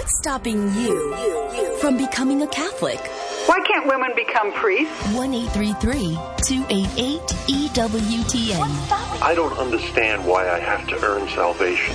What's stopping you from becoming a Catholic? Why can't women become priests? 1-833-288-EWTN. I don't understand why I have to earn salvation.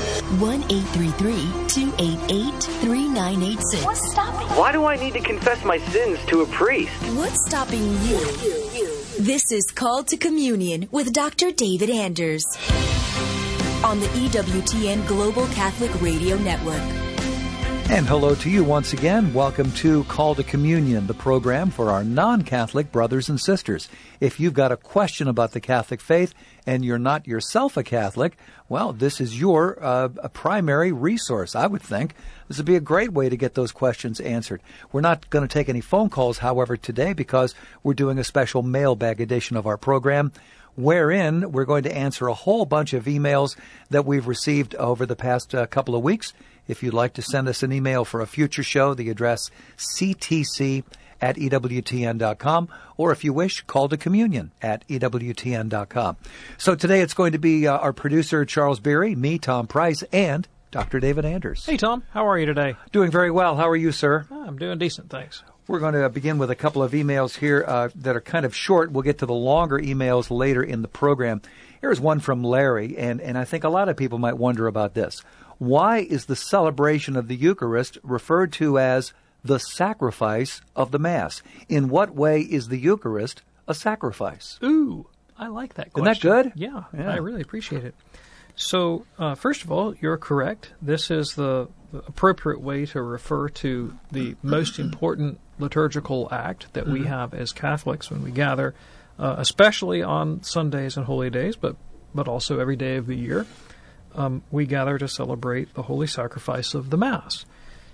1-833-288-3986. What's stopping? Why do I need to confess my sins to a priest? What's stopping you? This is Called to Communion with Dr. David Anders on the EWTN Global Catholic Radio Network. And hello to you once again. Welcome to Call to Communion, the program for our non-Catholic brothers and sisters. If you've got a question about the Catholic faith and you're not yourself a Catholic, well, this is your a primary resource, I would think. This would be a great way to get those questions answered. We're not going to take any phone calls, however, today because we're doing a special mailbag edition of our program, wherein we're going to answer a whole bunch of emails that we've received over the past couple of weeks. If you'd like to send us an email for a future show, the address ctc@ewtn.com, or if you wish, call to communion at ewtn.com. So today it's going to be our producer, Charles Beery, me, Tom Price, and Dr. David Anders. Hey, Tom. How are you today? Doing very well. How are you, sir? I'm doing decent, thanks. We're going to begin with a couple of emails here that are kind of short. We'll get to the longer emails later in the program. Here's one from Larry, and I think a lot of people might wonder about this. Why is the celebration of the Eucharist referred to as the sacrifice of the Mass? In what way is the Eucharist a sacrifice? Ooh, I like that question. Isn't that good? Yeah, I really appreciate it. So, first of all, you're correct. This is the appropriate way to refer to the most important liturgical act that we have as Catholics when we gather, especially on Sundays and holy days, but also every day of the year. We gather to celebrate the holy sacrifice of the Mass.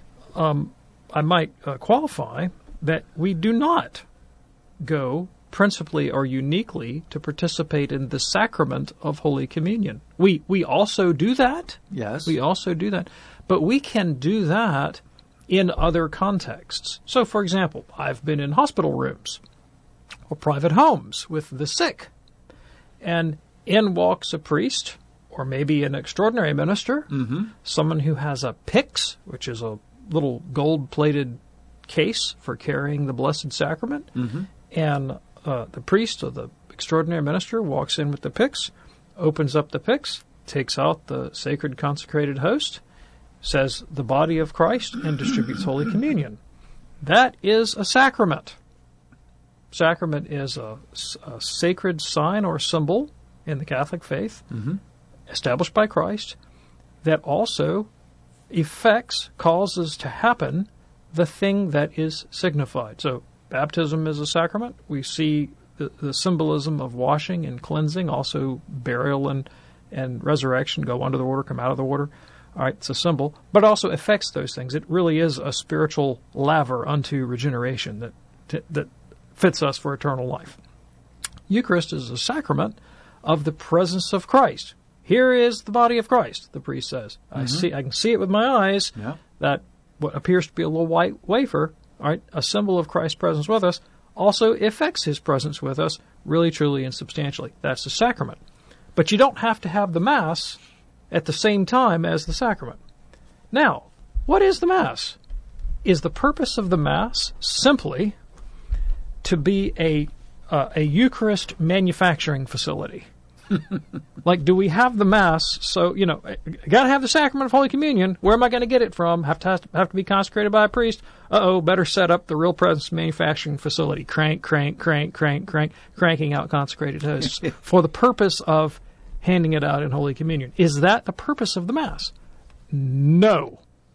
I might qualify that we do not go principally or uniquely to participate in the sacrament of Holy Communion. We also do that. Yes. We also do that. But we can do that in other contexts. So, for example, I've been in hospital rooms or private homes with the sick, and in walks a priest, or maybe an extraordinary minister, someone who has a pyx, which is a little gold-plated case for carrying the Blessed Sacrament, and the priest or the extraordinary minister walks in with the pyx, opens up the pyx, takes out the sacred consecrated host, says the body of Christ, and distributes Holy Communion. That is a sacrament. Sacrament is a sacred sign or symbol in the Catholic faith, established by Christ, that also causes to happen the thing that is signified. So baptism is a sacrament. We see the symbolism of washing and cleansing, also burial and resurrection, go under the water, come out of the water. All right, it's a symbol, but also affects those things. It really is a spiritual laver unto regeneration that fits us for eternal life. Eucharist is a sacrament of the presence of Christ. Here is the body of Christ, the priest says. I can see it with my eyes, that what appears to be a little white wafer, all right, a symbol of Christ's presence with us, also affects his presence with us really, truly, and substantially. That's the sacrament. But you don't have to have the Mass at the same time as the sacrament. Now, what is the Mass? Is the purpose of the Mass simply to be a Eucharist manufacturing facility? Like, do we have the Mass? So, got to have the sacrament of Holy Communion. Where am I going to get it from? Have to be consecrated by a priest. Better set up the Real Presence manufacturing facility. Cranking out consecrated hosts for the purpose of handing it out in Holy Communion. Is that the purpose of the Mass? No.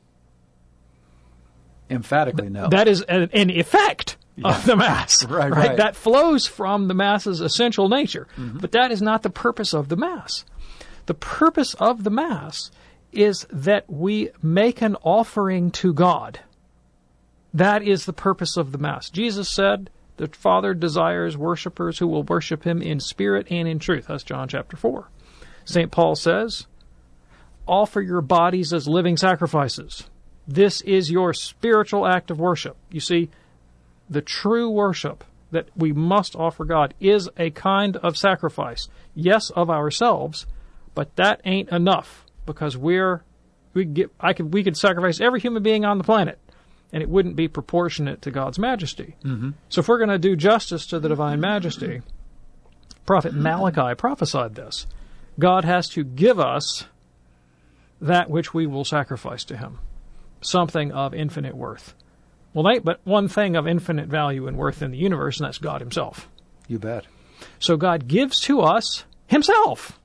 Emphatically no. That is an effect of the Mass. Right. That flows from the Mass's essential nature. But that is not the purpose of the Mass. The purpose of the Mass is that we make an offering to God. That is the purpose of the Mass. Jesus said the Father desires worshipers who will worship him in spirit and in truth. That's John chapter 4. St. Paul says, offer your bodies as living sacrifices. This is your spiritual act of worship. You see, the true worship that we must offer God is a kind of sacrifice. Yes, of ourselves, but that ain't enough, because we're we could sacrifice every human being on the planet, and it wouldn't be proportionate to God's majesty. Mm-hmm. So if we're going to do justice to the divine majesty, Prophet Malachi prophesied this. God has to give us that which we will sacrifice to him, something of infinite worth. Well, there ain't but one thing of infinite value and worth in the universe, and that's God himself. You bet. So God gives to us himself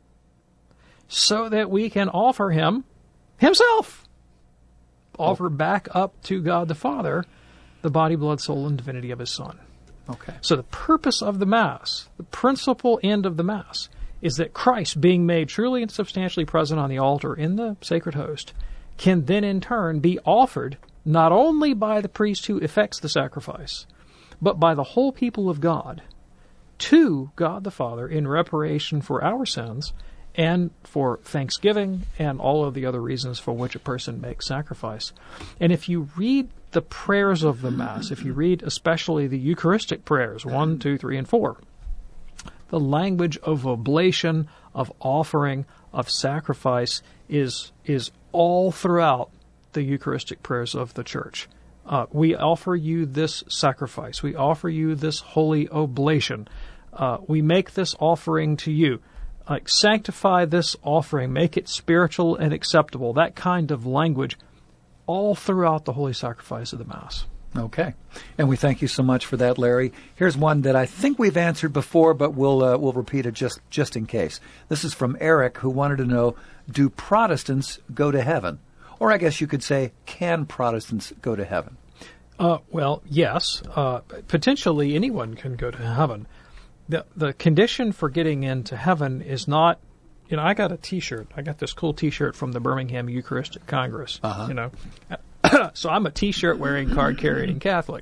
so that we can offer him himself. Offer back up to God the Father the body, blood, soul, and divinity of his Son. Okay. So the purpose of the Mass, the principal end of the Mass, is that Christ, being made truly and substantially present on the altar in the sacred host, can then in turn be offered not only by the priest who effects the sacrifice, but by the whole people of God to God the Father in reparation for our sins and for thanksgiving and all of the other reasons for which a person makes sacrifice. And if you read the prayers of the Mass, if you read especially the Eucharistic prayers, 1, 2, 3, and 4, the language of oblation, of offering, of sacrifice is all throughout the Eucharistic prayers of the Church. We offer you this sacrifice. We offer you this holy oblation. We make this offering to you. Sanctify this offering. Make it spiritual and acceptable. That kind of language all throughout the holy sacrifice of the Mass. Okay. And we thank you so much for that, Larry. Here's one that I think we've answered before, but we'll repeat it just in case. This is from Eric, who wanted to know, do Protestants go to heaven? Or I guess you could say, can Protestants go to heaven? Well, yes. Potentially anyone can go to heaven. The condition for getting into heaven is not, I got a T-shirt. I got this cool T-shirt from the Birmingham Eucharistic Congress, So I'm a T-shirt wearing, card carrying Catholic.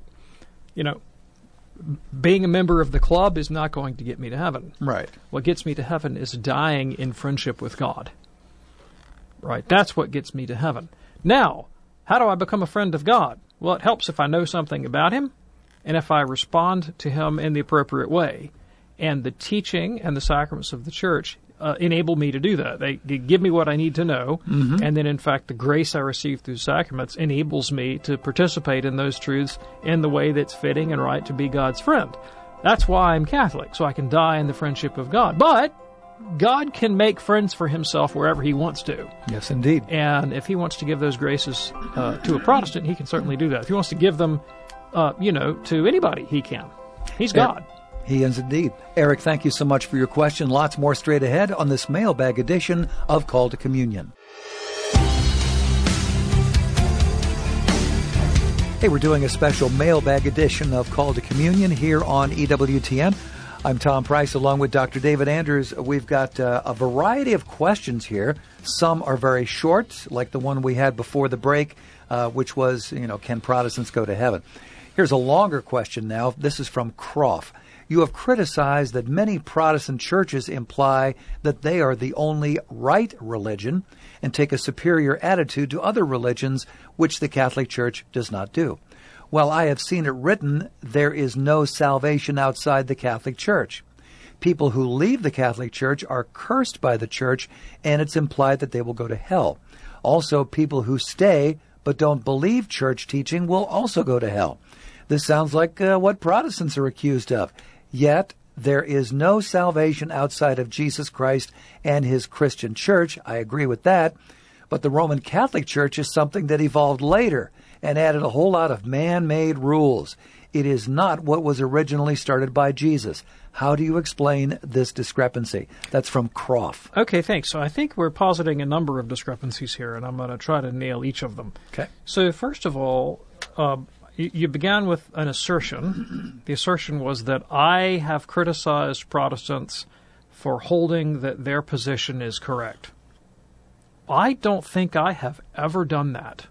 Being a member of the club is not going to get me to heaven. Right. What gets me to heaven is dying in friendship with God. Right. That's what gets me to heaven. Now, how do I become a friend of God? Well, it helps if I know something about him and if I respond to him in the appropriate way. And the teaching and the sacraments of the Church enable me to do that. They give me what I need to know, and then, in fact, the grace I receive through sacraments enables me to participate in those truths in the way that's fitting and right to be God's friend. That's why I'm Catholic, so I can die in the friendship of God. But God can make friends for himself wherever he wants to. Yes, indeed. And if he wants to give those graces to a Protestant, he can certainly do that. If he wants to give them, to anybody, he can. He's God. He is indeed. Eric, thank you so much for your question. Lots more straight ahead on this mailbag edition of Call to Communion. Hey, we're doing a special mailbag edition of Call to Communion here on EWTN. I'm Tom Price along with Dr. David Anders. We've got a variety of questions here. Some are very short, like the one we had before the break, which was, can Protestants go to heaven? Here's a longer question now. This is from Croft. You have criticized that many Protestant churches imply that they are the only right religion and take a superior attitude to other religions, which the Catholic Church does not do. Well, I have seen it written, there is no salvation outside the Catholic Church. People who leave the Catholic Church are cursed by the Church, and it's implied that they will go to hell. Also, people who stay but don't believe Church teaching will also go to hell. This sounds like what Protestants are accused of. Yet, there is no salvation outside of Jesus Christ and his Christian Church. I agree with that. But the Roman Catholic Church is something that evolved later and added a whole lot of man-made rules. It is not what was originally started by Jesus. How do you explain this discrepancy? That's from Croft. Okay, thanks. So I think we're positing a number of discrepancies here, and I'm going to try to nail each of them. Okay. So first of all, you began with an assertion. The assertion was that I have criticized Protestants for holding that their position is correct. I don't think I have ever done that.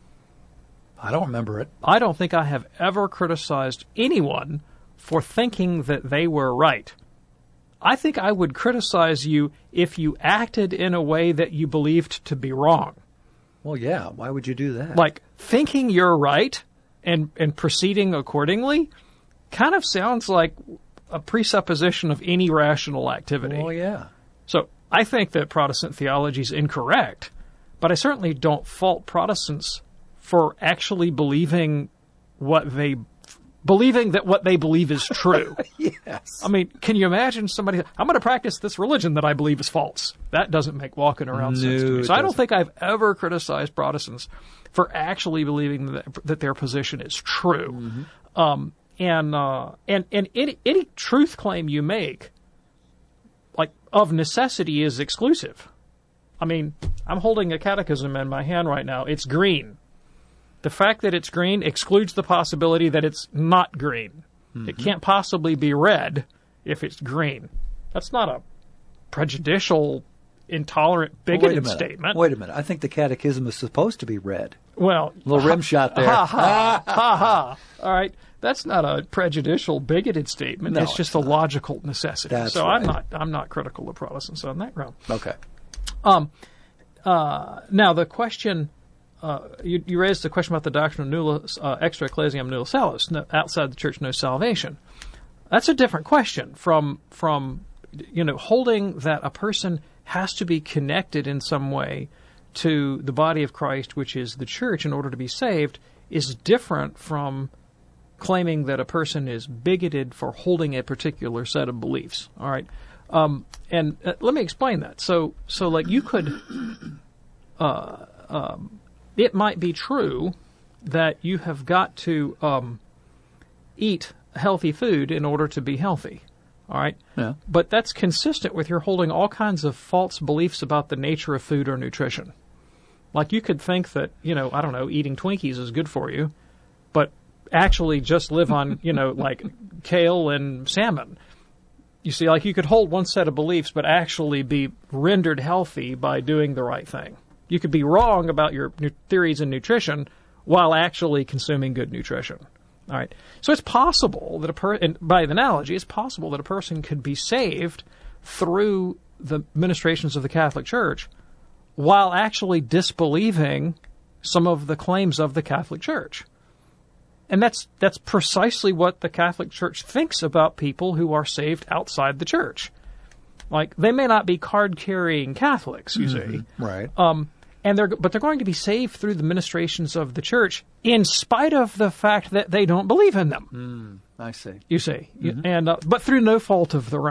I don't remember it. I don't think I have ever criticized anyone for thinking that they were right. I think I would criticize you if you acted in a way that you believed to be wrong. Well, yeah. Why would you do that? Like, thinking you're right and proceeding accordingly kind of sounds like a presupposition of any rational activity. Well, yeah. So I think that Protestant theology is incorrect, But I certainly don't fault Protestants for actually believing that what they believe is true. Yes. I mean, can you imagine somebody, I'm going to practice this religion that I believe is false. That doesn't make walking around sense to me. So I don't think I've ever criticized Protestants for actually believing that their position is true. And any truth claim you make, like, of necessity is exclusive. I mean, I'm holding a catechism in my hand right now. It's green. The fact that it's green excludes the possibility that it's not green. It can't possibly be red if it's green. That's not a prejudicial, intolerant, bigoted statement. Wait a minute. I think the catechism is supposed to be red. Well, little rim shot there. Ha ha ha ha. All right, that's not a prejudicial, bigoted statement. No, it's just a logical necessity. That's so right. I'm not critical of Protestants on that ground. Okay. Now the question. You raised the question about the doctrine of nulla extra ecclesiam nulla salus, outside the church no salvation. That's a different question from holding that a person has to be connected in some way to the body of Christ, which is the church, in order to be saved, is different from claiming that a person is bigoted for holding a particular set of beliefs. All right, and let me explain that. So like you could. It might be true that you have got to eat healthy food in order to be healthy, all right? Yeah. But that's consistent with your holding all kinds of false beliefs about the nature of food or nutrition. Like you could think that, eating Twinkies is good for you, but actually just live on, like kale and salmon. You see, like you could hold one set of beliefs but actually be rendered healthy by doing the right thing. You could be wrong about your theories in nutrition while actually consuming good nutrition. All right. So it's possible that and by the analogy, it's possible that a person could be saved through the ministrations of the Catholic Church while actually disbelieving some of the claims of the Catholic Church. And that's precisely what the Catholic Church thinks about people who are saved outside the Church. Like, they may not be card-carrying Catholics, you see. Right. But they're going to be saved through the ministrations of the Church in spite of the fact that they don't believe in them. I see. You see. But through no fault of their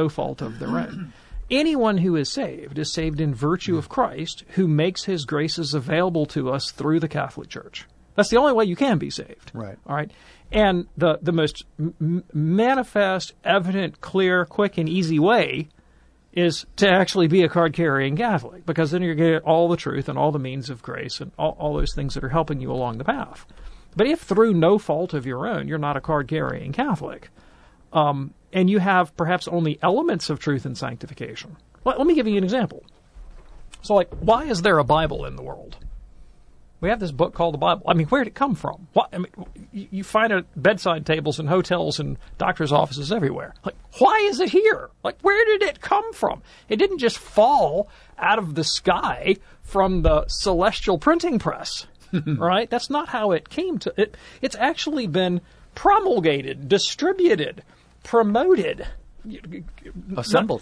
own. Anyone who is saved in virtue of Christ, who makes his graces available to us through the Catholic Church. That's the only way you can be saved. Right. All right. And the most manifest, evident, clear, quick, and easy way is to actually be a card-carrying Catholic, because then you're going to get all the truth and all the means of grace and all those things that are helping you along the path. But if through no fault of your own you're not a card-carrying Catholic, and you have perhaps only elements of truth and sanctification. Let me give you an example. So, like, why is there a Bible in the world? We have this book called the Bible. I mean, where did it come from? You find it at bedside tables in hotels and doctors' offices everywhere. Like, why is it here? Like, where did it come from? It didn't just fall out of the sky from the celestial printing press, right? That's not how it came to it. It's actually been promulgated, distributed, promoted, assembled,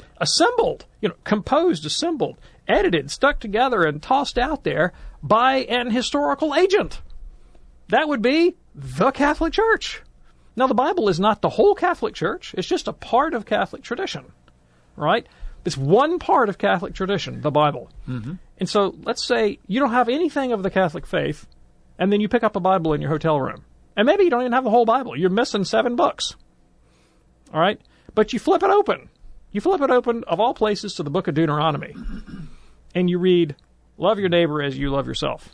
composed, assembled, edited, stuck together, and tossed out there by an historical agent. That would be the Catholic Church. Now, the Bible is not the whole Catholic Church. It's just a part of Catholic tradition, right? It's one part of Catholic tradition, the Bible. And so let's say you don't have anything of the Catholic faith, and then you pick up a Bible in your hotel room. And maybe you don't even have the whole Bible. You're missing 7 books. All right? But you flip it open. You flip it open, of all places, to the book of Deuteronomy. And you read, love your neighbor as you love yourself.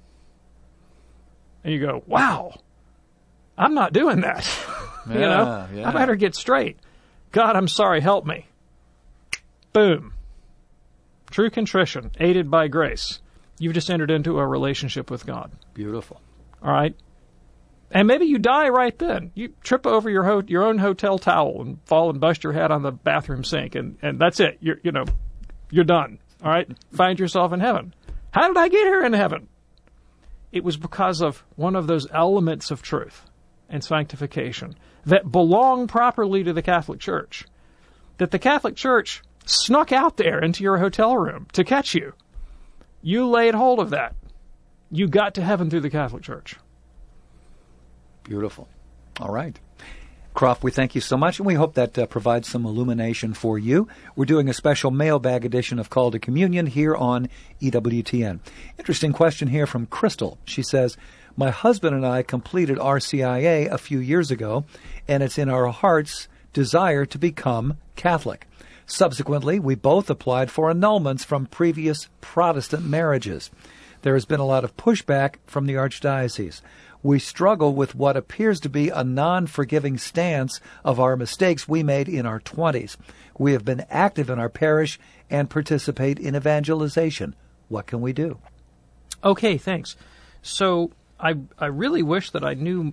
And you go, wow, I'm not doing that. I better get straight. God, I'm sorry, help me. Boom. True contrition, aided by grace. You've just entered into a relationship with God. Beautiful. All right? And maybe you die right then. You trip over your own hotel towel and fall and bust your head on the bathroom sink, and that's it. You're done. All right? Find yourself in heaven. How did I get here in heaven? It was because of one of those elements of truth and sanctification that belong properly to the Catholic Church, that the Catholic Church snuck out there into your hotel room to catch you. you laid hold of that. You got to heaven through the Catholic Church. Beautiful. All right. Croft, we thank you so much, and we hope that provides some illumination for you. We're doing a special mailbag edition of Call to Communion here on EWTN. Interesting question here from Crystal. She says, my husband and I completed RCIA a few years ago, and it's in our heart's desire to become Catholic. Subsequently, we both applied for annulments from previous Protestant marriages. There has been a lot of pushback from the Archdiocese. We struggle with what appears to be a non-forgiving stance of our mistakes we made in our 20s. We have been active in our parish and participate in evangelization. What can we do? Okay, thanks. So I really wish that I knew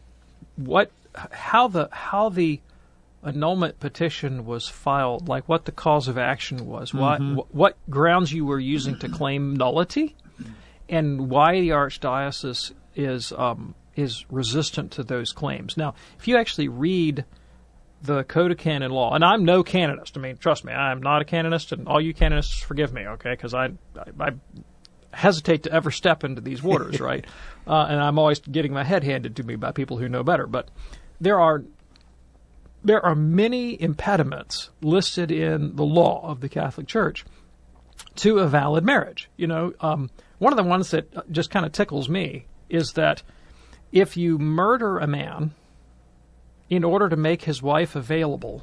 how the annulment petition was filed, like what the cause of action was, what grounds you were using to claim nullity, and why the Archdiocese is resistant to those claims. Now, if you actually read the Code of Canon Law, and I'm no canonist. I mean, trust me, I'm not a canonist, and all you canonists forgive me, okay? Because I hesitate to ever step into these waters, right? And I'm always getting my head handed to me by people who know better. But there are many impediments listed in the law of the Catholic Church to a valid marriage. You know, one of the ones that just kind of tickles me is that if you murder a man in order to make his wife available,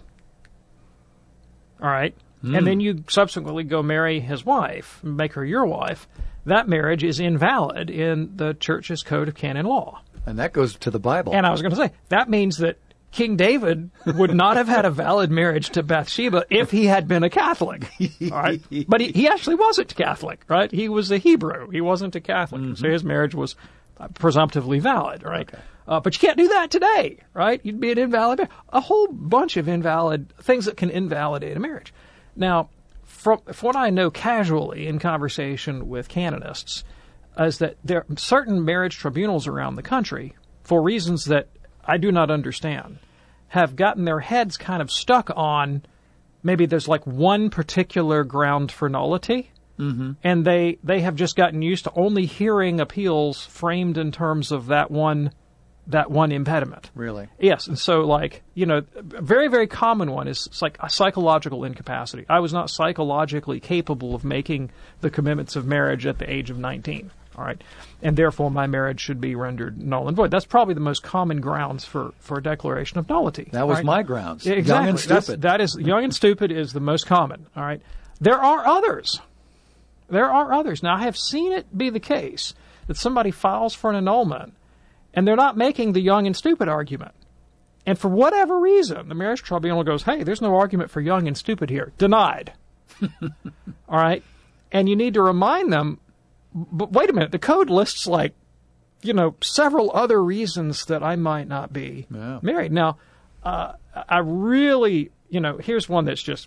all right, and then you subsequently go marry his wife, make her your wife, that marriage is invalid in the Church's Code of Canon Law. And that goes to the Bible. And I was going to say, that means that King David would not have had a valid marriage to Bathsheba if he had been a Catholic. All right? But he actually wasn't Catholic, right? He was a Hebrew. He wasn't a Catholic. So his marriage was presumptively valid, right? Okay. But you can't do that today, right? You'd be an invalid marriage. A whole bunch of invalid things that can invalidate a marriage. Now, from what I know casually in conversation with canonists, is that there are certain marriage tribunals around the country, for reasons that I do not understand, have gotten their heads kind of stuck on maybe there's like one particular ground for nullity, and they have just gotten used to only hearing appeals framed in terms of that one impediment. Really? Yes, and so like, you know, a very, very common one is like a psychological incapacity. I was not psychologically capable of making the commitments of marriage at the age of 19. All right, and therefore my marriage should be rendered null and void. That's probably the most common grounds for a declaration of nullity. That was my grounds. Exactly. Young and stupid. That is young and stupid is the most common. All right, there are others. Now I have seen it be the case that somebody files for an annulment, and they're not making the young and stupid argument, and for whatever reason, the marriage tribunal goes, "Hey, there's no argument for young and stupid here. Denied." All right, and you need to remind them. But wait a minute, the code lists like, you know, several other reasons that I might not be married. Now, I really, you know, here's one that's just,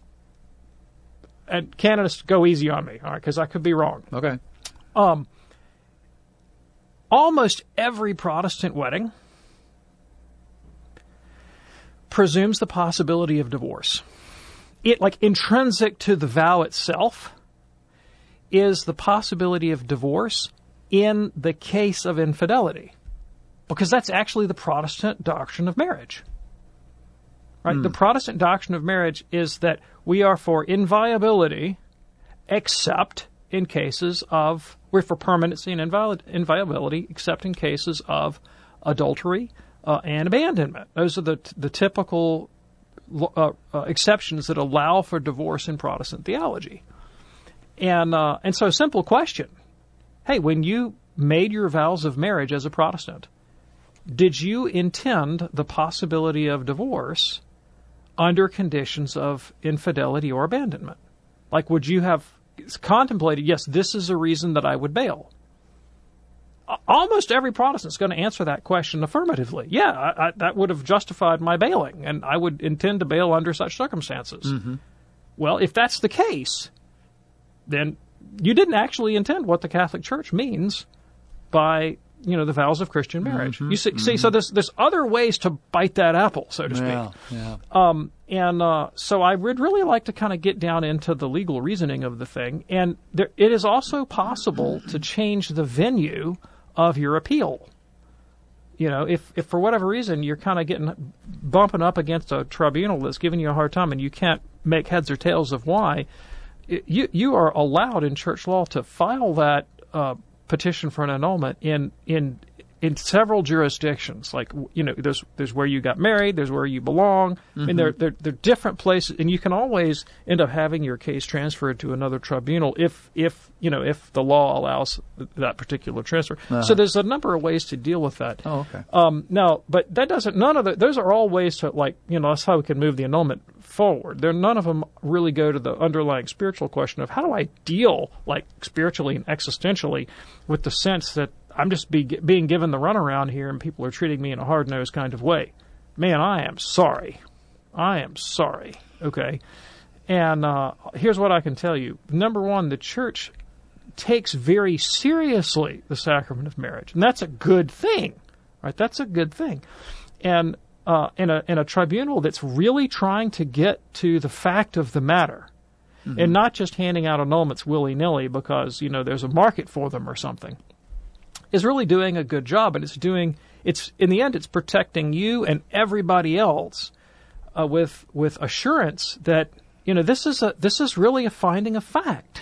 and canonists go easy on me, all right, because I could be wrong. Okay. Almost every Protestant wedding presumes the possibility of divorce. It, like, intrinsic to the vow itself is the possibility of divorce in the case of infidelity, because that's actually the Protestant doctrine of marriage. Right? The Protestant doctrine of marriage is that we are for inviolability, except in cases of, we're for permanency and inviolability, except in cases of adultery and abandonment. Those are the typical exceptions that allow for divorce in Protestant theology. And so a simple question. Hey, when you made your vows of marriage as a Protestant, did you intend the possibility of divorce under conditions of infidelity or abandonment? Like, would you have contemplated, yes, this is a reason that I would bail? Almost every Protestant is going to answer that question affirmatively. Yeah, that would have justified my bailing, and I would intend to bail under such circumstances. Well, if that's the case, then you didn't actually intend what the Catholic Church means by the vows of Christian marriage. You see, so there's other ways to bite that apple, so to speak. Yeah. So I would really like to kind of get down into the legal reasoning of the thing. And it is also possible to change the venue of your appeal. If for whatever reason you're kind of bumping up against a tribunal that's giving you a hard time and you can't make heads or tails of why, you are allowed in church law to file that petition for an annulment in several jurisdictions. Like, there's where you got married, there's where you belong. I mean, they're different places, and you can always end up having your case transferred to another tribunal if the law allows that particular transfer. So there's a number of ways to deal with that. Oh, okay. Now, but that doesn't. Those are all ways to, that's how we can move the annulment forward. None of them really go to the underlying spiritual question of how do I deal, spiritually and existentially, with the sense that I'm just being given the runaround here and people are treating me in a hard-nosed kind of way. Man, I am sorry. Okay? And here's what I can tell you. Number one, the church takes very seriously the sacrament of marriage, and that's a good thing, right? That's a good thing. And in a tribunal that's really trying to get to the fact of the matter, and not just handing out annulments willy-nilly because, there's a market for them or something, is really doing a good job. And it's in the end, it's protecting you and everybody else with assurance that, this is really a finding of fact.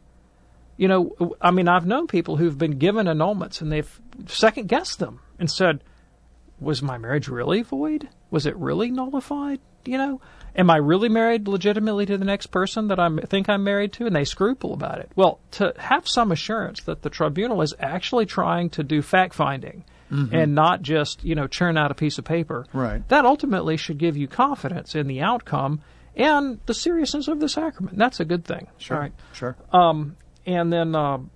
I've known people who've been given annulments and they've second-guessed them and said, was my marriage really void? Was it really nullified? Am I really married legitimately to the next person that I think I'm married to? And they scruple about it. Well, to have some assurance that the tribunal is actually trying to do fact-finding and not just, churn out a piece of paper, right, that ultimately should give you confidence in the outcome and the seriousness of the sacrament. That's a good thing. Sure, right? Sure. And then,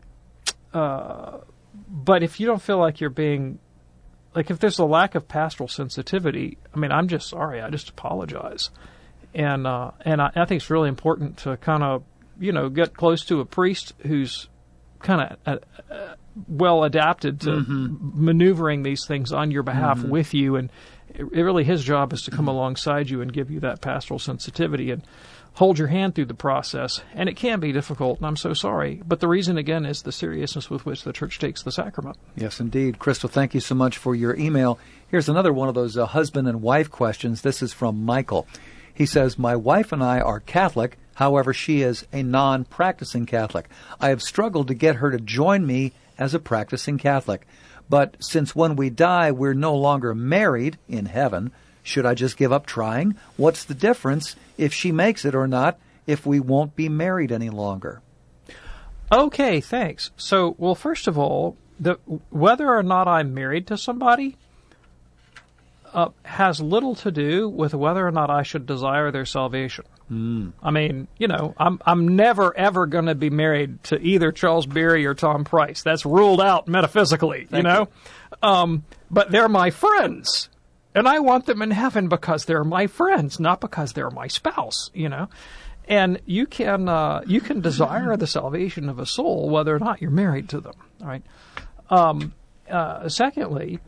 but if you don't feel like you're being, if there's a lack of pastoral sensitivity, I'm just sorry. I just apologize. And I think it's really important to kind of, get close to a priest who's kind of well adapted to maneuvering these things on your behalf with you. And really his job is to come alongside you and give you that pastoral sensitivity and hold your hand through the process. And it can be difficult, and I'm so sorry. But the reason, again, is the seriousness with which the church takes the sacrament. Yes, indeed. Crystal, thank you so much for your email. Here's another one of those husband and wife questions. This is from Michael. He says, my wife and I are Catholic. However, she is a non-practicing Catholic. I have struggled to get her to join me as a practicing Catholic. But since when we die, we're no longer married in heaven, should I just give up trying? What's the difference if she makes it or not if we won't be married any longer? Okay, thanks. So, well, first of all, whether or not I'm married to somebody has little to do with whether or not I should desire their salvation. I'm never, ever going to be married to either Charles Berry or Tom Price. That's ruled out metaphysically, you know? But they're my friends. And I want them in heaven because they're my friends, not because they're my spouse, And you can desire the salvation of a soul whether or not you're married to them, all right? Secondly,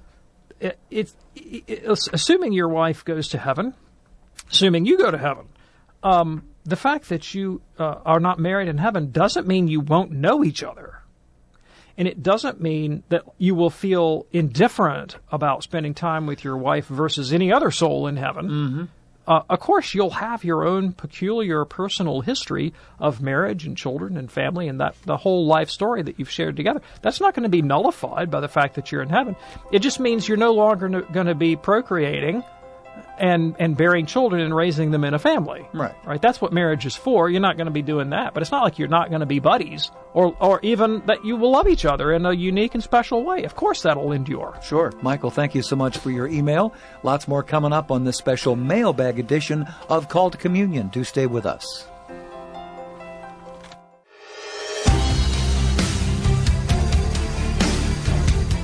assuming your wife goes to heaven, assuming you go to heaven, the fact that you are not married in heaven doesn't mean you won't know each other. And it doesn't mean that you will feel indifferent about spending time with your wife versus any other soul in heaven. Of course, you'll have your own peculiar personal history of marriage and children and family and the whole life story that you've shared together. That's not going to be nullified by the fact that you're in heaven. It just means you're no longer going to be procreating and bearing children and raising them in a family. Right. That's what marriage is for. You're not going to be doing that. But it's not like you're not going to be buddies or even that you will love each other in a unique and special way. Of course, that'll endure. Sure. Michael, thank you so much for your email. Lots more coming up on this special mailbag edition of Call to Communion. Do stay with us.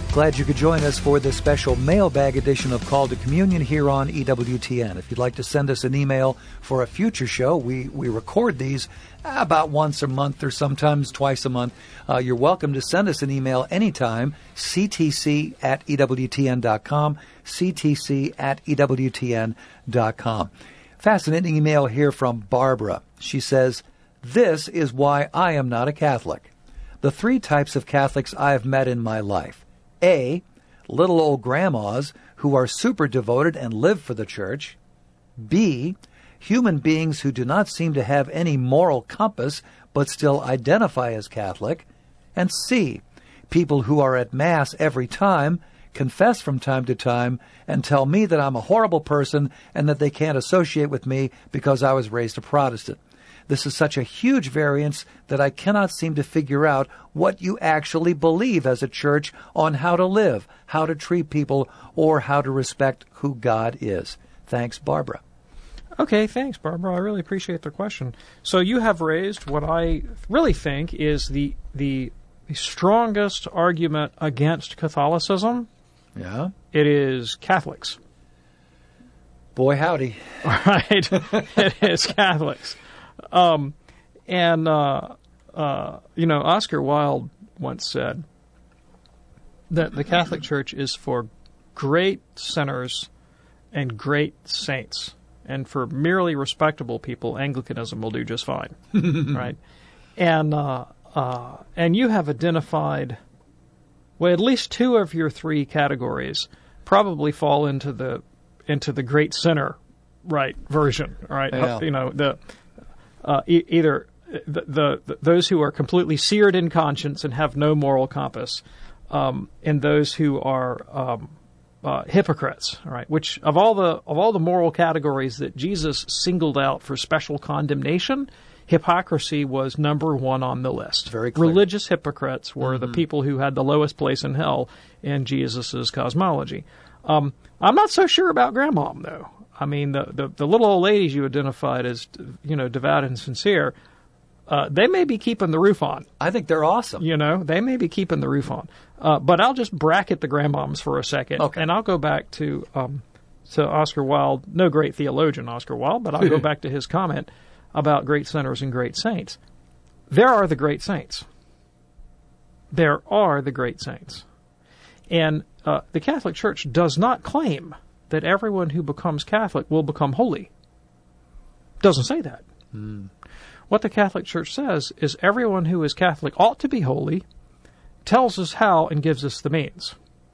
Glad you could join us for this special mailbag edition of Call to Communion here on EWTN. If you'd like to send us an email for a future show, we record these about once a month or sometimes twice a month. You're welcome to send us an email anytime, ctc@ewtn.com, ctc@ewtn.com. Fascinating email here from Barbara. She says, "This is why I am not a Catholic. The three types of Catholics I have met in my life. A, little old grandmas who are super devoted and live for the church. B, human beings who do not seem to have any moral compass but still identify as Catholic. And C, people who are at Mass every time, confess from time to time, and tell me that I'm a horrible person and that they can't associate with me because I was raised a Protestant. This is such a huge variance that I cannot seem to figure out what you actually believe as a church on how to live, how to treat people, or how to respect who God is. Thanks, Barbara." Okay, thanks, Barbara. I really appreciate the question. So you have raised what I really think is the strongest argument against Catholicism. Yeah? It is Catholics. Boy, howdy. Right? It is Catholics. Oscar Wilde once said that the Catholic Church is for great sinners and great saints, and for merely respectable people, Anglicanism will do just fine, right? And you have identified, well, at least two of your three categories probably fall into the great sinner, right, version, right? Yeah. Either those who are completely seared in conscience and have no moral compass, and those who are hypocrites, right? Which of all the moral categories that Jesus singled out for special condemnation, hypocrisy was number one on the list. Very clear. Religious hypocrites were the people who had the lowest place in hell in Jesus's cosmology. I'm not so sure about Grandmom, though. I mean, the little old ladies you identified as, devout and sincere, they may be keeping the roof on. I think they're awesome. They may be keeping the roof on. But I'll just bracket the grandmoms for a second, okay. And I'll go back to Oscar Wilde, no great theologian, Oscar Wilde, but I'll go back to his comment about great sinners and great saints. There are the great saints. There are the great saints. And the Catholic Church does not claim that everyone who becomes Catholic will become holy. Doesn't say that. What the Catholic Church says is everyone who is Catholic ought to be holy, tells us how, and gives us the means.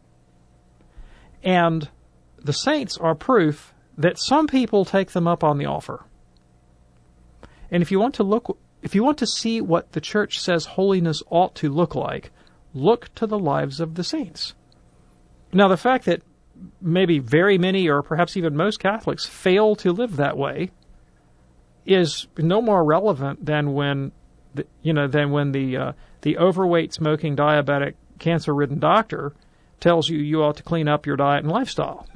And the saints are proof that some people take them up on the offer. And if you want to see what the Church says holiness ought to look like, look to the lives of the saints. Now, the fact that maybe very many or perhaps even most Catholics fail to live that way is no more relevant than when the overweight, smoking, diabetic, cancer-ridden doctor tells you ought to clean up your diet and lifestyle.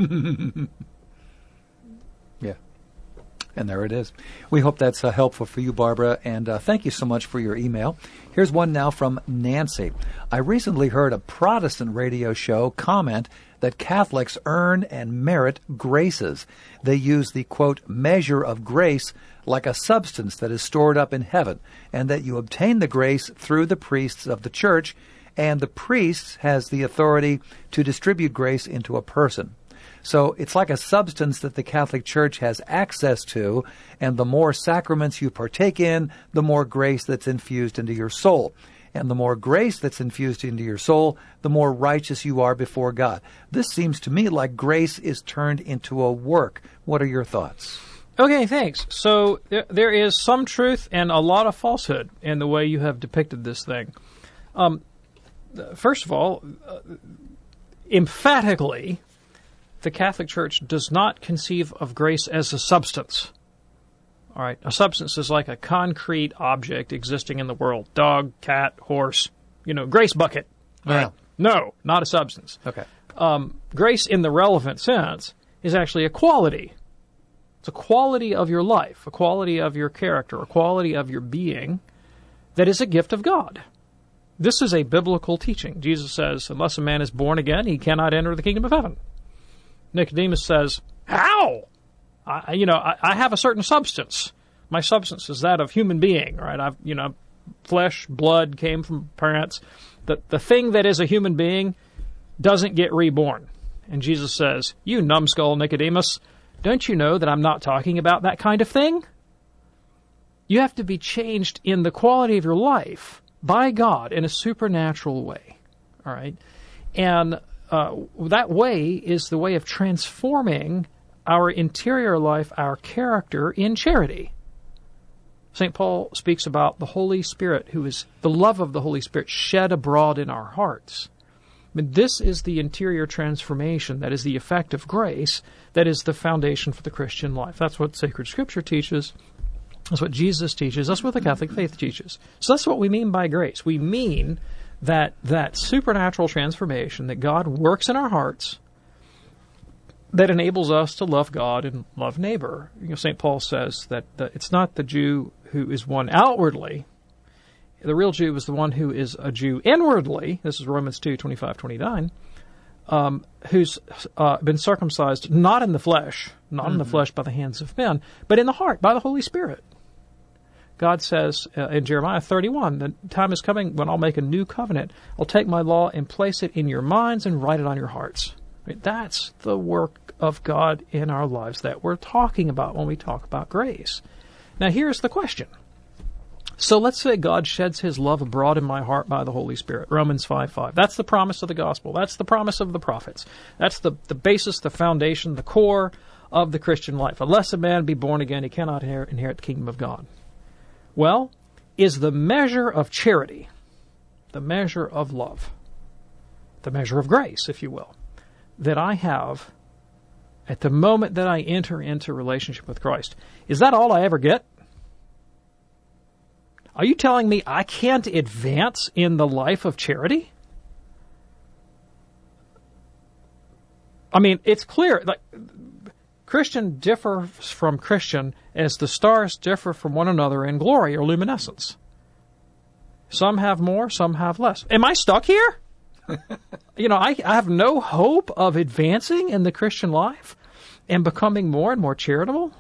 Yeah. And there it is. We hope that's helpful for you, Barbara, and thank you so much for your email. Here's one now from Nancy. I recently heard a Protestant radio show comment that Catholics earn and merit graces. They use the, quote, measure of grace like a substance that is stored up in heaven, and that you obtain the grace through the priests of the church, and the priest has the authority to distribute grace into a person. So it's like a substance that the Catholic Church has access to, and the more sacraments you partake in, the more grace that's infused into your soul. And the more grace that's infused into your soul, the more righteous you are before God. This seems to me like grace is turned into a work. What are your thoughts? Okay, thanks. So there is some truth and a lot of falsehood in the way you have depicted this thing. First of all, emphatically, the Catholic Church does not conceive of grace as a substance. All right, a substance is like a concrete object existing in the world. Dog, cat, horse, grace bucket. Yeah. Right? No, not a substance. Okay. Grace in the relevant sense is actually a quality. It's a quality of your life, a quality of your character, a quality of your being that is a gift of God. This is a biblical teaching. Jesus says, unless a man is born again, he cannot enter the kingdom of heaven. Nicodemus says, how? I have a certain substance. My substance is that of human being, right? Flesh, blood came from parents. The thing that is a human being doesn't get reborn. And Jesus says, you numbskull Nicodemus, don't you know that I'm not talking about that kind of thing? You have to be changed in the quality of your life by God in a supernatural way. All right? And that way is the way of transforming our interior life, our character, in charity. St. Paul speaks about the Holy Spirit, who is the love of the Holy Spirit shed abroad in our hearts. I mean, this is the interior transformation that is the effect of grace, that is the foundation for the Christian life. That's what sacred Scripture teaches. That's what Jesus teaches. That's what the Catholic faith teaches. So that's what we mean by grace. We mean that supernatural transformation that God works in our hearts that enables us to love God and love neighbor. St. Paul says that it's not the Jew who is one outwardly. The real Jew is the one who is a Jew inwardly. This is Romans 2:25-29. Who's been circumcised not in the flesh, not in the flesh by the hands of men, but in the heart by the Holy Spirit. God says in Jeremiah 31, the time is coming when I'll make a new covenant. I'll take my law and place it in your minds and write it on your hearts. Right? That's the work of God in our lives that we're talking about when we talk about grace. Now here's the question. So let's say God sheds his love abroad in my heart by the Holy Spirit. Romans 5:5. That's the promise of the gospel. That's the promise of the prophets. That's the basis, the foundation, the core of the Christian life. Unless a man be born again, he cannot inherit the kingdom of God. Well, is the measure of charity, the measure of love, the measure of grace, if you will, that I have at the moment that I enter into relationship with Christ, is that all I ever get? Are you telling me I can't advance in the life of charity? I mean, it's clear. Like, Christian differs from Christian as the stars differ from one another in glory or luminescence. Some have more, some have less. Am I stuck here? I have no hope of advancing in the Christian life and becoming more and more charitable?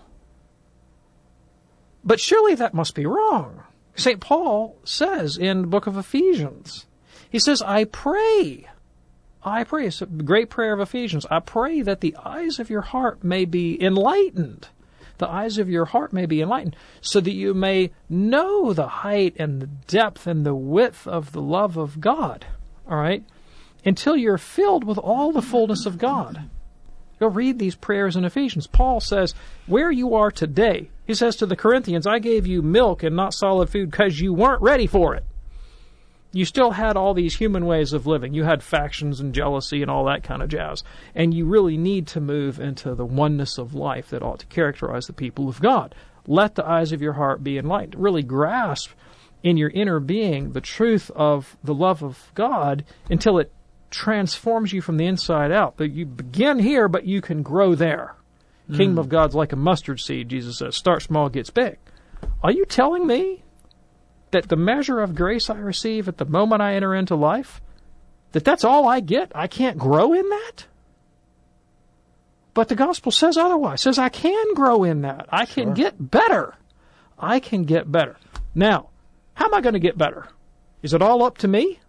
But surely that must be wrong. St. Paul says in the book of Ephesians, he says, I pray, it's a great prayer of Ephesians, I pray that the eyes of your heart may be enlightened. The eyes of your heart may be enlightened, so that you may know the height and the depth and the width of the love of God, all right, until you're filled with all the fullness of God. Go read these prayers in Ephesians. Paul says, where you are today, he says to the Corinthians, I gave you milk and not solid food because you weren't ready for it. You still had all these human ways of living. You had factions and jealousy and all that kind of jazz. And you really need to move into the oneness of life that ought to characterize the people of God. Let the eyes of your heart be enlightened. Really grasp in your inner being the truth of the love of God until it transforms you from the inside out. That you begin here, but you can grow there. Kingdom of God's like a mustard seed, Jesus says. Start small, gets big. Are you telling me that the measure of grace I receive at the moment I enter into life, that's all I get? I can't grow in that? But the gospel says otherwise. It says I can grow in that. I can get better. I can get better. Now, how am I going to get better? Is it all up to me?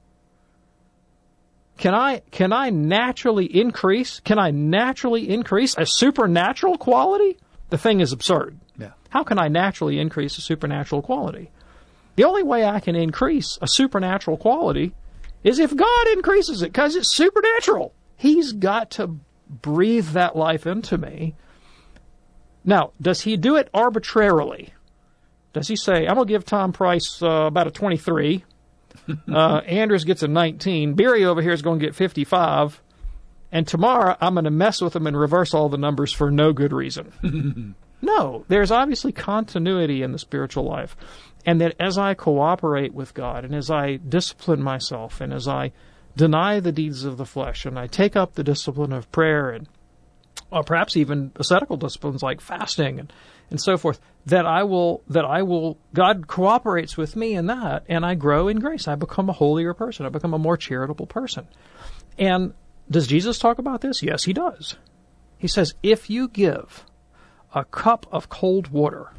Can I naturally increase? Can I naturally increase a supernatural quality? The thing is absurd. Yeah. How can I naturally increase a supernatural quality? The only way I can increase a supernatural quality is if God increases it, because it's supernatural. He's got to breathe that life into me. Now, does he do it arbitrarily? Does he say, I'm going to give Tom Price about a 23, Andrews gets a 19, Beery over here is going to get 55, and tomorrow I'm going to mess with him and reverse all the numbers for no good reason? No, there's obviously continuity in the spiritual life. And that as I cooperate with God, and as I discipline myself, and as I deny the deeds of the flesh, and I take up the discipline of prayer and or perhaps even ascetical disciplines like fasting and so forth, that God cooperates with me in that, and I grow in grace. I become a holier person. I become a more charitable person. And does Jesus talk about this? Yes, he does. He says, if you give a cup of cold water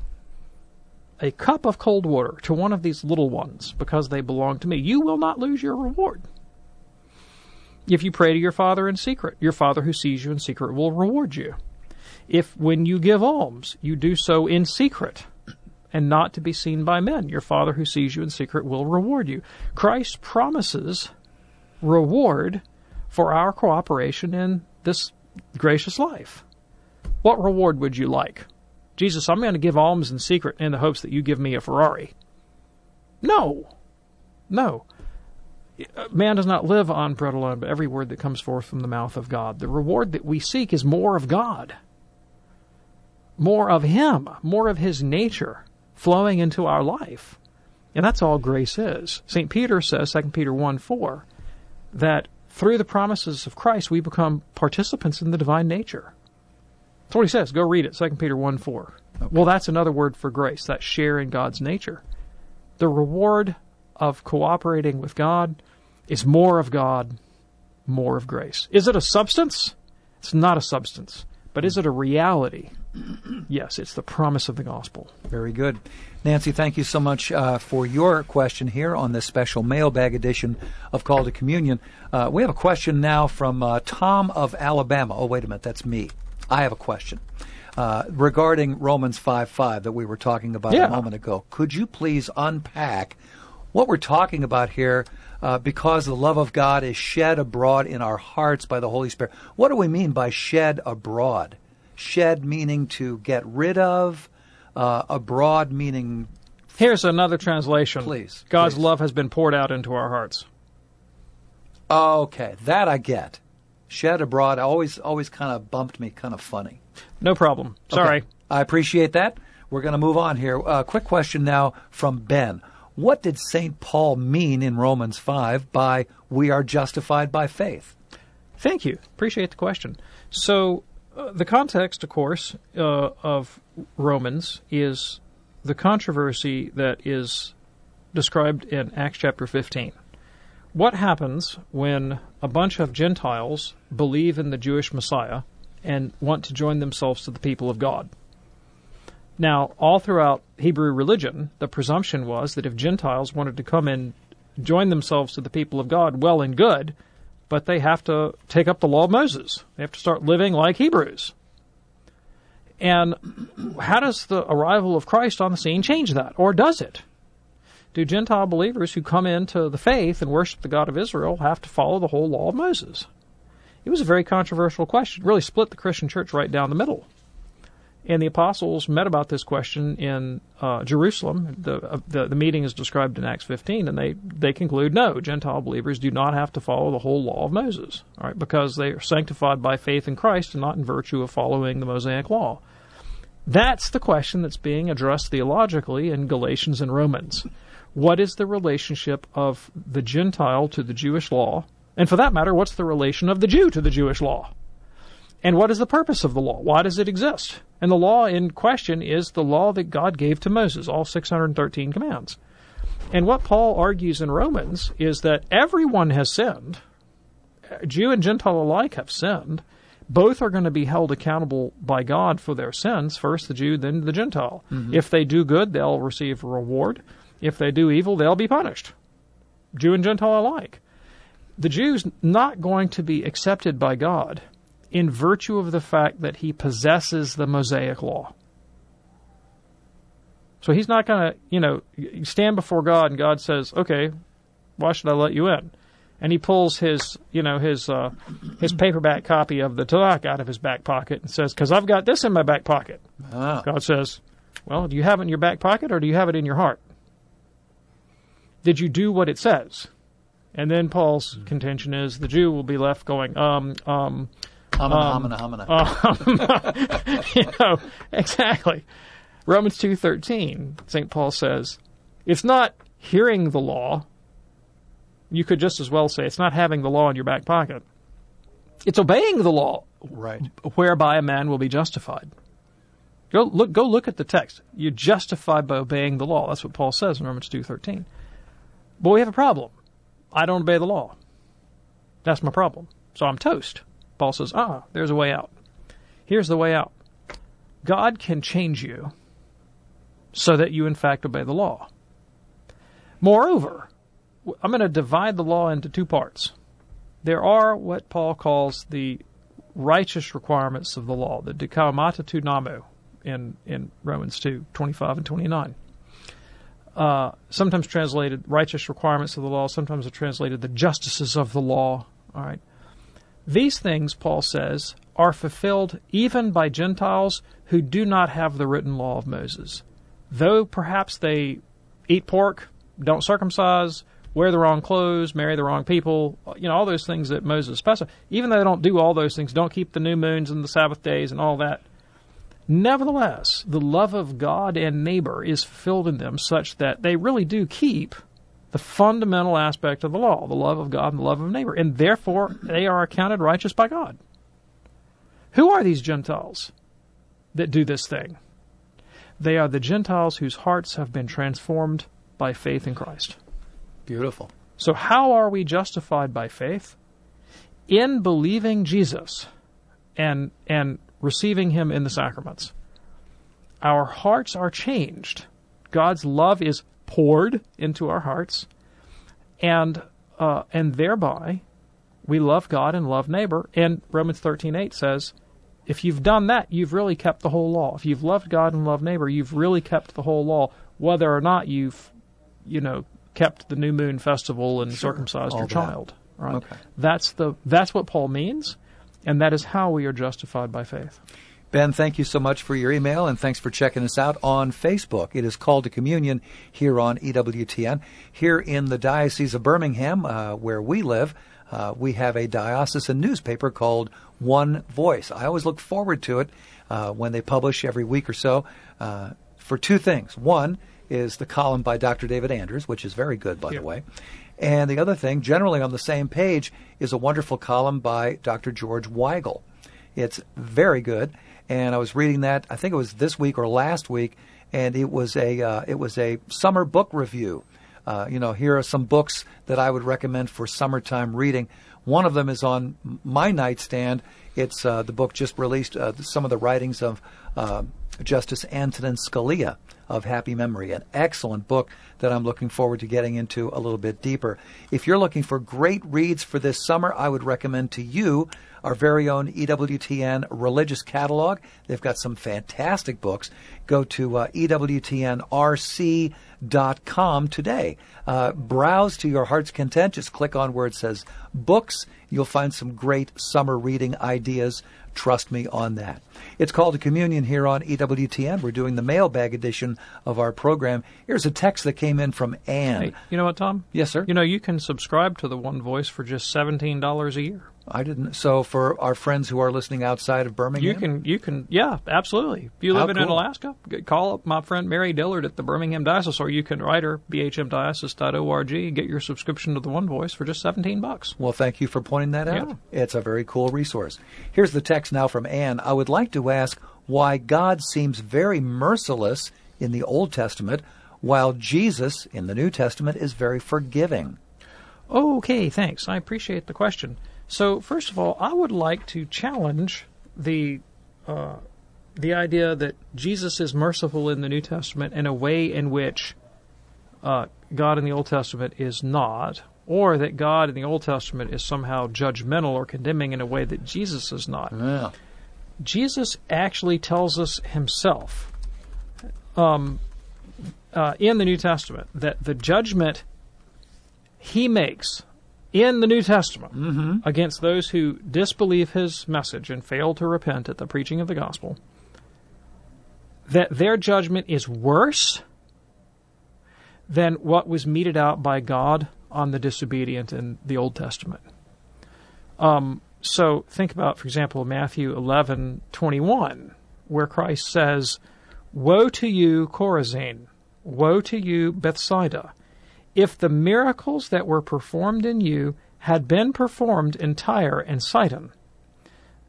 to one of these little ones because they belong to me, you will not lose your reward. If you pray to your Father in secret, your Father who sees you in secret will reward you. If when you give alms, you do so in secret and not to be seen by men, your Father who sees you in secret will reward you. Christ promises reward for our cooperation in this gracious life. What reward would you like? Jesus, I'm going to give alms in secret in the hopes that you give me a Ferrari. No. Man does not live on bread alone, but every word that comes forth from the mouth of God. The reward that we seek is more of God, more of Him, more of His nature flowing into our life. And that's all grace is. St. Peter says, 2 Peter 1:4, that through the promises of Christ we become participants in the divine nature. That's what he says. Go read it, 2 Peter 1:4. Okay. Well, that's another word for grace, that share in God's nature. The reward of cooperating with God is more of God, more of grace. Is it a substance? It's not a substance. But is it a reality? Yes, it's the promise of the gospel. Very good. Nancy, thank you so much for your question here on this special mailbag edition of Call to Communion. We have a question now from Tom of Alabama. Oh, wait a minute, that's me. I have a question regarding Romans 5:5 that we were talking about a moment ago. Could you please unpack what we're talking about here? Because the love of God is shed abroad in our hearts by the Holy Spirit. What do we mean by shed abroad? Shed meaning to get rid of, abroad meaning... Here's another translation. Please. God's love has been poured out into our hearts. Okay, that I get. Shed abroad always kind of bumped me kind of funny. No problem. Sorry. Okay. I appreciate that. We're going to move on here. Quick question now from Ben. What did St. Paul mean in Romans 5 by we are justified by faith? Thank you. Appreciate the question. So the context, of course, of Romans is the controversy that is described in Acts chapter 15. What happens when a bunch of Gentiles believe in the Jewish Messiah and want to join themselves to the people of God? Now, all throughout Hebrew religion, the presumption was that if Gentiles wanted to come and join themselves to the people of God, well and good, but they have to take up the law of Moses. They have to start living like Hebrews. And how does the arrival of Christ on the scene change that? Or does it? Do Gentile believers who come into the faith and worship the God of Israel have to follow the whole law of Moses? It was a very controversial question. It really split the Christian church right down the middle. And the apostles met about this question in Jerusalem. The meeting is described in Acts 15, and they conclude, no, Gentile believers do not have to follow the whole law of Moses, all right, because they are sanctified by faith in Christ and not in virtue of following the Mosaic law. That's the question that's being addressed theologically in Galatians and Romans. What is the relationship of the Gentile to the Jewish law? And for that matter, what's the relation of the Jew to the Jewish law? And what is the purpose of the law? Why does it exist? And the law in question is the law that God gave to Moses, all 613 commands. And what Paul argues in Romans is that everyone has sinned. Jew and Gentile alike have sinned. Both are going to be held accountable by God for their sins, first the Jew, then the Gentile. Mm-hmm. If they do good, they'll receive a reward. If they do evil, they'll be punished. Jew and Gentile alike. The Jew's not going to be accepted by God in virtue of the fact that he possesses the Mosaic law. So he's not going to, stand before God and God says, okay, why should I let you in? And he pulls his paperback copy of the Tanakh out of his back pocket and says, because I've got this in my back pocket. Ah. God says, well, do you have it in your back pocket or do you have it in your heart? Did you do what it says? And then Paul's contention is the Jew will be left going, exactly. Romans 2:13, St. Paul says, it's not hearing the law. You could just as well say it's not having the law in your back pocket. It's obeying the law, Right. whereby a man will be justified. Go look at the text. You're justified by obeying the law. That's what Paul says in Romans 2:13. But we have a problem. I don't obey the law. That's my problem. So I'm toast. Paul says, there's a way out. Here's the way out. God can change you so that you in fact obey the law. Moreover, I'm going to divide the law into two parts. There are what Paul calls the righteous requirements of the law, the dikaomata tu namo in Romans 2:25 and 29. Sometimes translated righteous requirements of the law, sometimes are translated the justices of the law. All right. These things, Paul says, are fulfilled even by Gentiles who do not have the written law of Moses. Though perhaps they eat pork, don't circumcise, wear the wrong clothes, marry the wrong people, all those things that Moses specified. Even though they don't do all those things, don't keep the new moons and the Sabbath days and all that, nevertheless, the love of God and neighbor is fulfilled in them such that they really do keep the fundamental aspect of the law, the love of God and the love of neighbor, and therefore they are accounted righteous by God. Who are these Gentiles that do this thing? They are the Gentiles whose hearts have been transformed by faith in Christ. Beautiful. So how are we justified by faith? In believing Jesus and receiving him in the sacraments. Our hearts are changed. God's love is poured into our hearts, and thereby we love God and love neighbor. And Romans 13:8 says, if you've done that, you've really kept the whole law. If you've loved God and loved neighbor, you've really kept the whole law, whether or not you've, kept the new moon festival and circumcised your child. Right? Okay. That's what Paul means, and that is how we are justified by faith. Ben, thank you so much for your email, and thanks for checking us out on Facebook. It is Called to Communion here on EWTN. Here in the Diocese of Birmingham, where we live, we have a diocesan newspaper called One Voice. I always look forward to it when they publish every week or so for two things. One is the column by Dr. David Anders, which is very good, by the way. And the other thing, generally on the same page, is a wonderful column by Dr. George Weigel. It's very good. And I was reading that, I think it was this week or last week, and it was a summer book review. Here are some books that I would recommend for summertime reading. One of them is on my nightstand. It's the book just released, some of the writings of Justice Antonin Scalia of happy memory. An excellent book that I'm looking forward to getting into a little bit deeper. If you're looking for great reads for this summer, I would recommend to you our very own EWTN religious catalog. They've got some fantastic books. Go to EWTNRC.com today. Browse to your heart's content. Just click on where it says books. You'll find some great summer reading ideas. Trust me on that. It's Called to Communion here on EWTN. We're doing the mailbag edition of our program. Here's a text that came in from Ann. Hey, you know what, Tom? Yes, sir. You can subscribe to the One Voice for just $17 a year. I didn't. So for our friends who are listening outside of Birmingham? You can, yeah, absolutely. If you live in Alaska, call up my friend Mary Dillard at the Birmingham Diocese, or you can write her, bhmdiocese.org, and get your subscription to the One Voice for just $17. Well, thank you for pointing that out. Yeah. It's a very cool resource. Here's the text now from Anne. I would like to ask why God seems very merciless in the Old Testament, while Jesus in the New Testament is very forgiving. Okay, thanks. I appreciate the question. So, first of all, I would like to challenge the idea that Jesus is merciful in the New Testament in a way in which God in the Old Testament is not, or that God in the Old Testament is somehow judgmental or condemning in a way that Jesus is not. Yeah. Jesus actually tells us himself in the New Testament that the judgment he makes in the New Testament against those who disbelieve his message and fail to repent at the preaching of the gospel, that their judgment is worse than what was meted out by God on the disobedient in the Old Testament. So think about, for example, Matthew 11:21, where Christ says, "Woe to you, Chorazin! Woe to you, Bethsaida! If the miracles that were performed in you had been performed in Tyre and Sidon,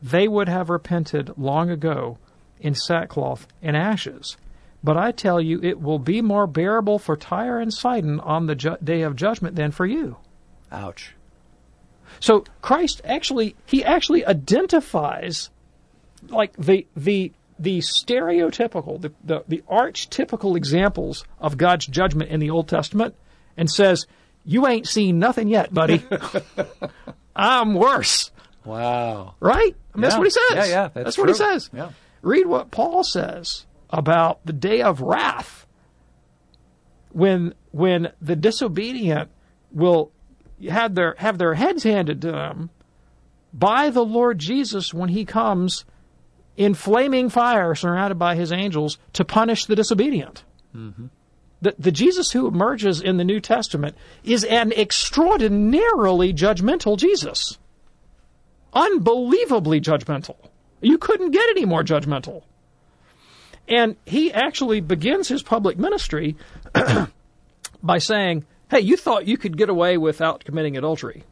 they would have repented long ago in sackcloth and ashes. But I tell you, it will be more bearable for Tyre and Sidon on the day of judgment than for you. Ouch. So Christ actually identifies like the stereotypical, the archetypical examples of God's judgment in the Old Testament and says, you ain't seen nothing yet, buddy. I'm worse. Wow. Right? I mean, that's what he says. Yeah, that's true. what he says. Yeah. Read what Paul says about the day of wrath when the disobedient will have their heads handed to them by the Lord Jesus when he comes in flaming fire surrounded by his angels to punish the disobedient. Mm-hmm. The Jesus who emerges in the New Testament is an extraordinarily judgmental Jesus. Unbelievably judgmental. You couldn't get any more judgmental. And he actually begins his public ministry by saying, hey, you thought you could get away without committing adultery.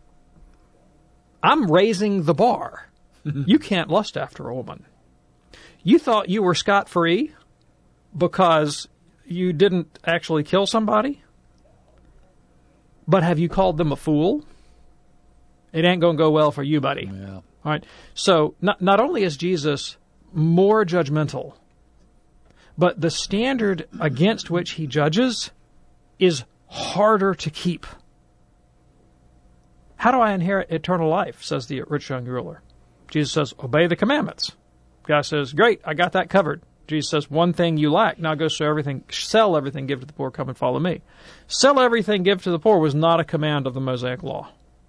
I'm raising the bar. You can't lust after a woman. You thought you were scot-free because you didn't actually kill somebody? But have you called them a fool? It ain't going to go well for you, buddy. Yeah. All right. So not only is Jesus more judgmental, but the standard against which he judges is harder to keep. How do I inherit eternal life, says the rich young ruler. Jesus says, obey the commandments. Guy says, great, I got that covered. Jesus says, one thing you lack. Now go sell everything, give to the poor, come and follow me. Sell everything, give to the poor was not a command of the Mosaic Law.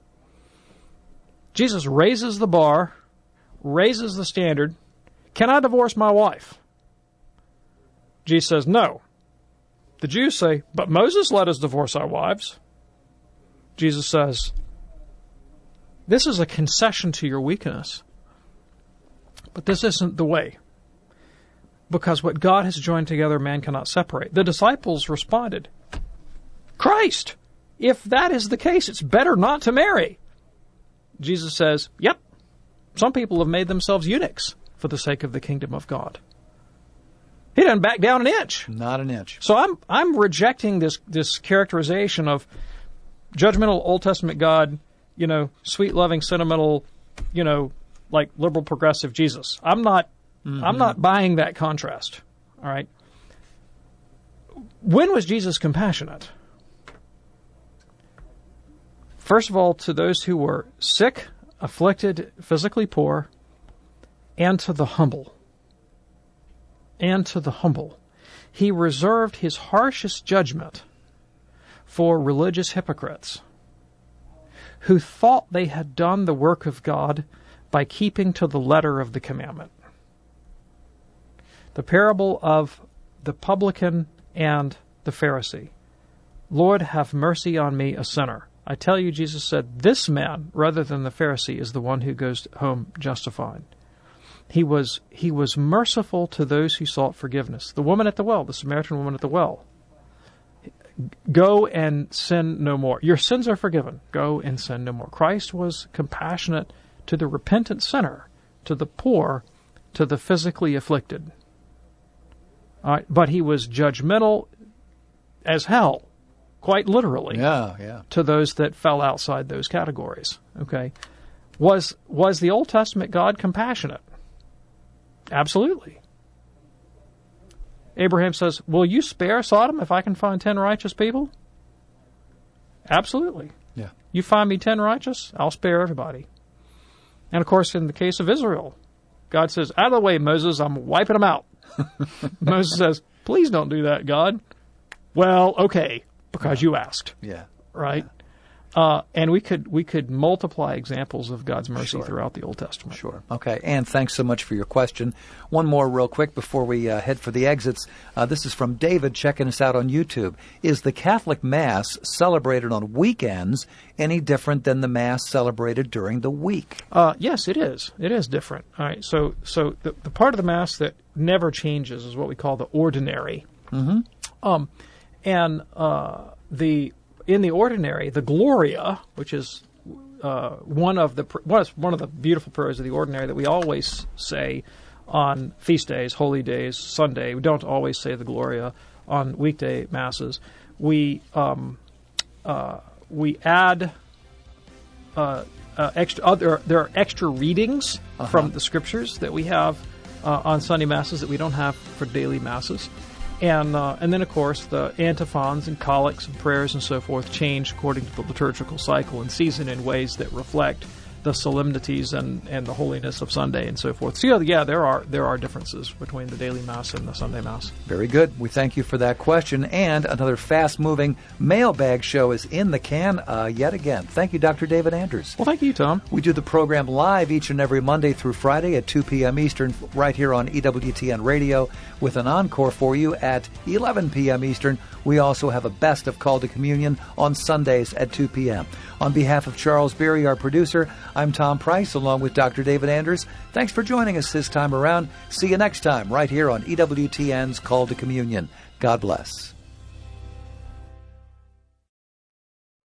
Jesus raises the bar, raises the standard. Can I divorce my wife? Jesus says, no. The Jews say, but Moses let us divorce our wives. Jesus says, this is a concession to your weakness. But this isn't the way. Because what God has joined together, man cannot separate. The disciples responded, Christ, if that is the case, it's better not to marry. Jesus says, yep, some people have made themselves eunuchs for the sake of the kingdom of God. He doesn't back down an inch. Not an inch. So I'm rejecting this characterization of judgmental Old Testament God, sweet, loving, sentimental, like liberal progressive Jesus. I'm not buying that contrast. All right. When was Jesus compassionate? First of all, to those who were sick, afflicted, physically poor, and to the humble. And to the humble. He reserved his harshest judgment for religious hypocrites who thought they had done the work of God by keeping to the letter of the commandment. The parable of the publican and the Pharisee. Lord, have mercy on me, a sinner. I tell you, Jesus said, this man, rather than the Pharisee, is the one who goes home justified. He was merciful to those who sought forgiveness. The woman at the well, the Samaritan woman at the well. Go and sin no more. Your sins are forgiven. Go and sin no more. Christ was compassionate to the repentant sinner, to the poor, to the physically afflicted. All right, but he was judgmental as hell, quite literally, to those that fell outside those categories. Okay, was the Old Testament God compassionate? Absolutely. Abraham says, will you spare Sodom if I can find 10 righteous people? Absolutely. Yeah. You find me 10 righteous, I'll spare everybody. And of course, in the case of Israel, God says, out of the way, Moses, I'm wiping them out. Moses says, please don't do that, God. Well, okay, because you asked. Yeah. Right? And we could multiply examples of God's mercy throughout the Old Testament. Sure. Okay. And thanks so much for your question. One more real quick before we head for the exits. This is from David checking us out on YouTube. Is the Catholic Mass celebrated on weekends any different than the Mass celebrated during the week? Yes, it is. It is different. All right. So the part of the Mass that never changes is what we call the ordinary. Mm-hmm. In the ordinary, the Gloria, which is one of the beautiful prayers of the ordinary that we always say on feast days, holy days, Sunday. We don't always say the Gloria on weekday masses. We add extra. There are extra readings from the scriptures that we have on Sunday masses that we don't have for daily masses, and then of course the antiphons and collects and prayers and so forth change according to the liturgical cycle and season in ways that reflect the solemnities and the holiness of Sunday and so forth. So yeah, there are differences between the daily Mass and the Sunday Mass. Very good. We thank you for that question. And another fast-moving mailbag show is in the can yet again. Thank you, Dr. David Anders. Well, thank you, Tom. We do the program live each and every Monday through Friday at 2 p.m. Eastern right here on EWTN Radio with an encore for you at 11 p.m. Eastern. We also have a best of Call to Communion on Sundays at 2 p.m. On behalf of Charles Beery, our producer, I'm Tom Price, along with Dr. David Anders. Thanks for joining us this time around. See you next time right here on EWTN's Call to Communion. God bless.